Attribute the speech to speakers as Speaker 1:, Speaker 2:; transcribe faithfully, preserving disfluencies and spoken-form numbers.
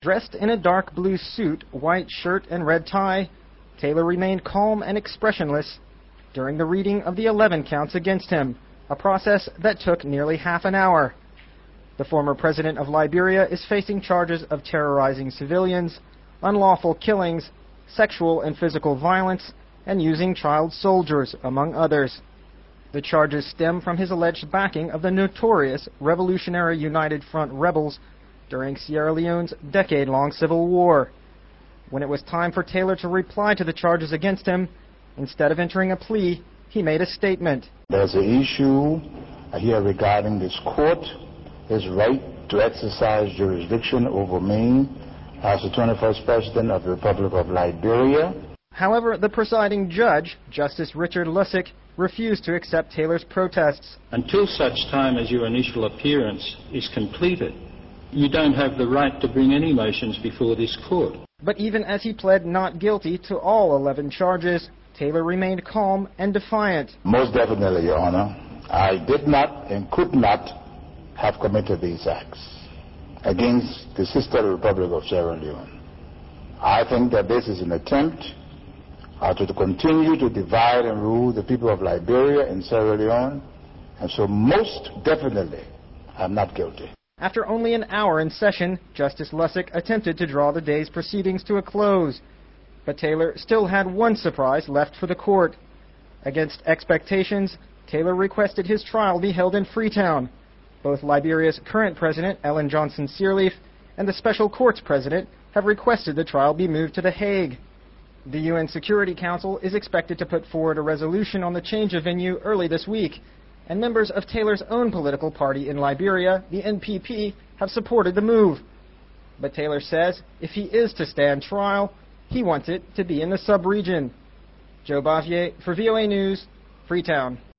Speaker 1: Dressed in a dark blue suit, white shirt, and red tie, Taylor remained calm and expressionless during the reading of the eleven counts against him, a process that took nearly half an hour. The former president of Liberia is facing charges of terrorizing civilians, unlawful killings, sexual and physical violence, and using child soldiers, among others. The charges stem from his alleged backing of the notorious Revolutionary United Front rebels during Sierra Leone's decade-long civil war. When it was time for Taylor to reply to the charges against him, instead of entering a plea, he made a statement.
Speaker 2: There's an issue here regarding this court, his right to exercise jurisdiction over me as the twenty-first President of the Republic of Liberia.
Speaker 1: However, the presiding judge, Justice Richard Lussick, refused to accept Taylor's protests.
Speaker 3: Until such time as your initial appearance is completed, you don't have the right to bring any motions before this court.
Speaker 1: But even as he pled not guilty to all eleven charges, Taylor remained calm and defiant.
Speaker 2: Most definitely, Your Honor. I did not and could not have committed these acts against the sister Republic of Sierra Leone. I think that this is an attempt uh, to continue to divide and rule the people of Liberia and Sierra Leone, and so most definitely I'm not guilty.
Speaker 1: After only an hour in session, Justice Lussick attempted to draw the day's proceedings to a close. But Taylor still had one surprise left for the court. Against expectations, Taylor requested his trial be held in Freetown. Both Liberia's current president, Ellen Johnson Sirleaf, and the special court's president have requested the trial be moved to The Hague. The U N Security Council is expected to put forward a resolution on the change of venue early this week, and members of Taylor's own political party in Liberia, the N P P, have supported the move. But Taylor says if he is to stand trial, he wants it to be in the sub-region. Joe Bavier for V O A News, Freetown.